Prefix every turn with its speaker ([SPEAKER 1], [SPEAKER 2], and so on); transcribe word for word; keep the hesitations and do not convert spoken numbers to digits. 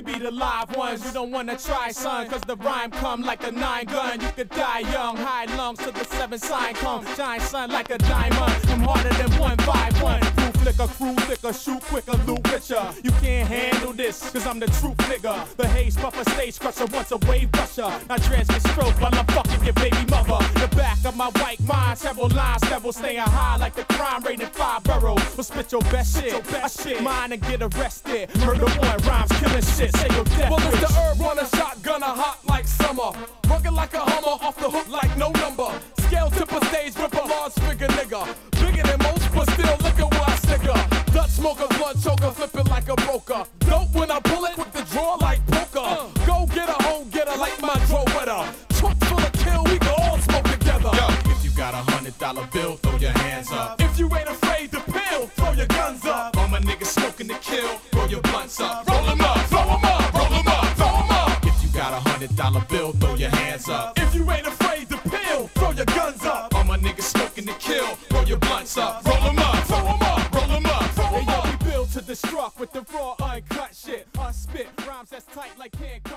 [SPEAKER 1] we be the live ones. You don't wanna try, son, cause the rhyme come like a nine gun. You could die young, high lungs to the seven sign come. Shine, son, like a diamond. I'm harder than one five one. Crew flicker, crew flicker, shoot quicker, loot richer. You can't handle this, cause I'm the truth nigga. The haze buffer, stage crusher, once a wave rusher. Now trans get stroke while I'm fucking your baby mother. The back of my white mind, several lines, several staying high like the crime rate in five boroughs. But spit your best shit, your best I shit mine and get arrested. Murder one, rhymes killing shit, say your death.
[SPEAKER 2] Well, it's the herb runner, shotgunner, hot like summer. Rugged like a hummer, off the hook like no number. Scale tipper, stage ripper, large figure nigga. Bigger than most, but still look at where I sticker. Dutch smoker, blunt choker, flip it like a broker. Dope when I pull it, quick to draw like poker. Uh, go get a home getter like my draw wetter. Trunk full of kill, we can all smoke together.
[SPEAKER 1] Yo, if you got a hundred dollar bill, throw your hands up.
[SPEAKER 2] If you ain't afraid to pill, throw your guns up.
[SPEAKER 1] All my niggas smoking to kill, roll your blunts up.
[SPEAKER 2] Roll 'em up, throw 'em up, roll 'em up, throw 'em up.
[SPEAKER 1] If you got a hundred dollar bill, throw your hands up.
[SPEAKER 2] If you ain't afraid to pill, throw your guns up.
[SPEAKER 1] All my niggas smoking to kill, roll your blunts up. Roll 'em up,
[SPEAKER 2] throw 'em up,
[SPEAKER 1] roll 'em up,
[SPEAKER 2] throw 'em
[SPEAKER 1] hey,
[SPEAKER 2] up.
[SPEAKER 1] yo, we build to destruct with the raw uncut shit. Unspit rhymes that's tight like pancakes.